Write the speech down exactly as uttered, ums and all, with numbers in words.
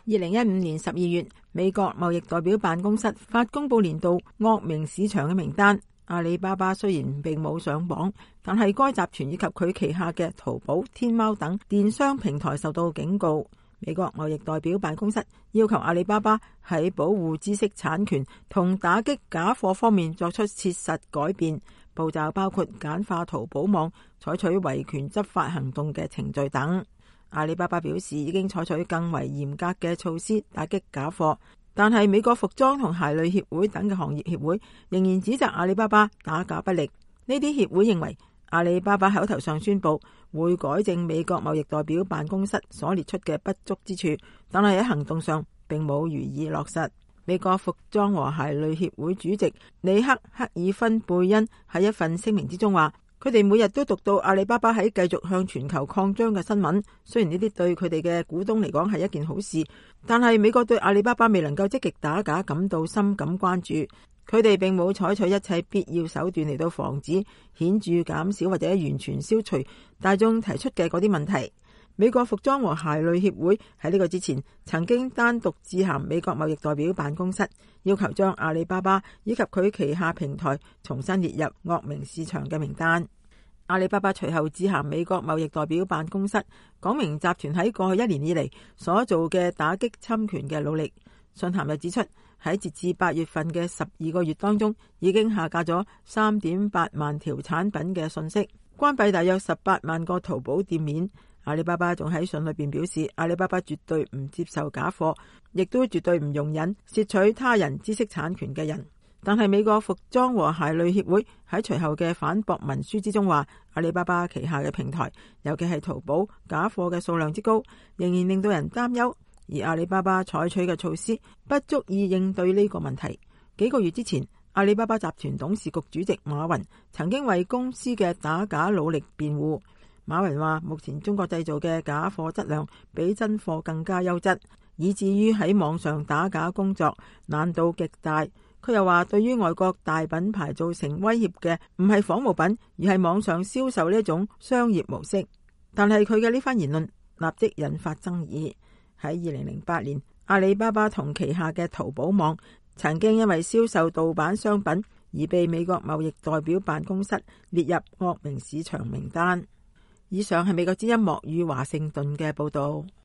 二零一五年十二月，美國貿易代表辦公室發公布年度惡名市場嘅名單。阿里巴巴雖然並冇上榜，但係該集團以及佢旗下嘅淘寶、天貓等電商平台受到警告。美國貿易代表辦公室要求阿里巴巴喺保護知識產權同打擊假貨方面作出切實改變，步驟包括簡化淘寶網採取維權執法行動嘅程序等。阿里巴巴表示已經採取更為嚴格嘅措施打擊假貨，但係美國服裝同鞋類協會等嘅行業協會仍然指責阿里巴巴打假不力。呢啲協會認為阿里巴巴口頭上宣布會改正美國貿易代表辦公室所列出嘅不足之處，但係喺行動上並冇予以落實。美國服裝和鞋類協會主席里克克爾芬貝恩喺一份聲明之中話，佢哋每日都讀到阿里巴巴喺繼續向全球擴張嘅新聞，雖然呢啲對佢哋嘅股東嚟講係一件好事，但係美國對阿里巴巴未能夠積極打假感到深感關注。佢哋並冇採取一切必要手段嚟到防止顯著減少或者完全消除大眾提出嘅嗰啲問題。美國服裝和鞋類協會喺呢個之前曾經單獨致函美國貿易代表辦公室，要求將阿里巴巴以及佢旗下平台重新列入惡名市場嘅名單。阿里巴巴隨後致函美國貿易代表辦公室，講明集團喺過去一年以嚟所做嘅打擊侵權嘅努力。信函又指出，喺截至八月份嘅十二個月當中，已經下架咗三點八萬條產品嘅信息，關閉大約十八萬個淘寶店面。阿里巴巴仲喺信裏邊表示，阿里巴巴絕對唔接受假貨，亦都絕對唔容忍竊取他人知識產權嘅人。但係美國服裝和鞋類協會喺隨後嘅反駁文書之中話，阿里巴巴旗下嘅平台，尤其係淘寶假貨嘅數量之高，仍然令到人擔憂，而阿里巴巴採取嘅措施不足以應對呢個問題。幾個月之前，阿里巴巴集團董事局主席馬雲曾經為公司嘅打假努力辯護。馬雲話，目前中國製造嘅假貨質量比真貨更加優質，以至於喺網上打假工作難度極大。佢又話，對於外國大品牌造成威脅嘅唔係仿冒品，而係網上銷售呢一種商業模式。但係佢嘅呢番言論立即引發爭議。喺二零零八年，阿里巴巴同旗下嘅淘寶網曾經因為銷售盜版商品而被美國貿易代表辦公室列入惡名市場名單。以上係美國之音莫語華盛頓嘅報道。